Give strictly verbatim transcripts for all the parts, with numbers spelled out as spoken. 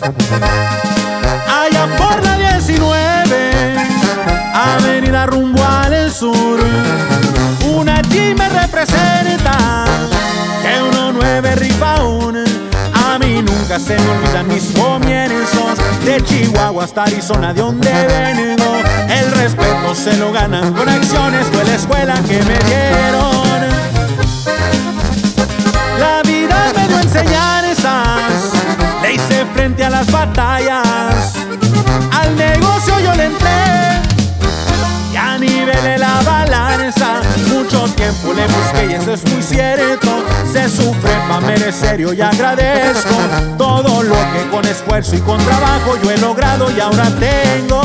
Allá por la diecinueve, avenida rumbo al sur, una G me representa, que uno nueve rifa aún. A mí nunca se me olvidan mis comienzos, de Chihuahua hasta Arizona, de donde vengo. El respeto se lo ganan con acciones, fue la escuela que me dieron. La vida me dio enseñanzas, le hice frente a las batallas. Al negocio yo le entré y a nivelé la balanza. Mucho tiempo le busqué y eso es muy cierto. Se sufre pa' merecer, yo ya agradezco todo lo que con esfuerzo y con trabajo yo he logrado y ahora tengo.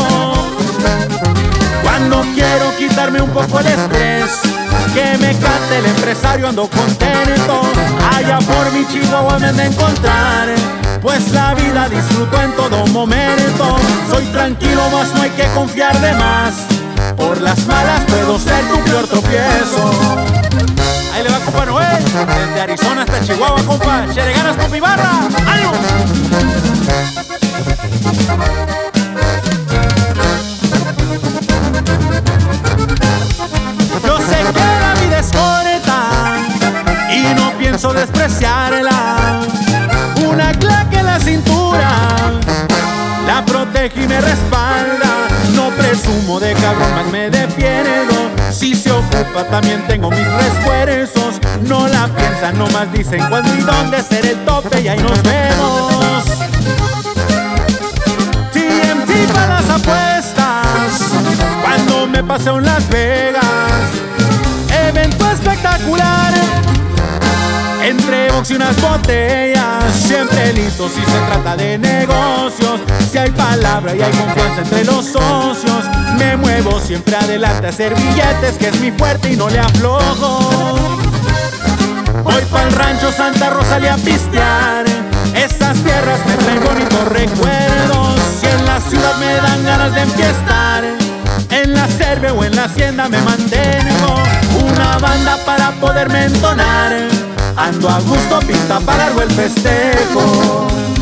Cuando quiero quitarme un poco el estrés, que me cante el empresario, ando contento. Allá por mi Chihuahua me han de encontrar, pues la vida disfruto en todo momento. Soy tranquilo, mas no hay que confiar de más. Por las malas puedo ser tu peor tropiezo. Ahí le va, compa Noel, desde Arizona hasta Chihuahua, compa. Chele ganas, compa Ibarra. ¡Ánimo! Yo sé que la vida es corta y no pienso despreciarla. Una claque en la cintura la protege y me respalda. No presumo de cabrón, más me defiendo. Si se ocupa también tengo mis refuerzos. No la piensan, nomás dicen cuándo y dónde ser el tope y ahí nos vemos. T M T para las apuestas, cuando me paseo en Las Vegas. Evento espectacular, entre box y unas botellas. Siempre listo si se trata de negocios. Si hay palabra y hay confianza entre los socios. Me muevo siempre adelante a hacer billetes, que es mi fuerte y no le aflojo. Voy pa'l rancho Santa Rosalía a pistear. Esas tierras me traen bonitos recuerdos. Si en la ciudad me dan ganas de enfiestar, en la cerve o en la hacienda me mantengo. Una banda para poderme entonar, ando a gusto, pinta para largo el festejo.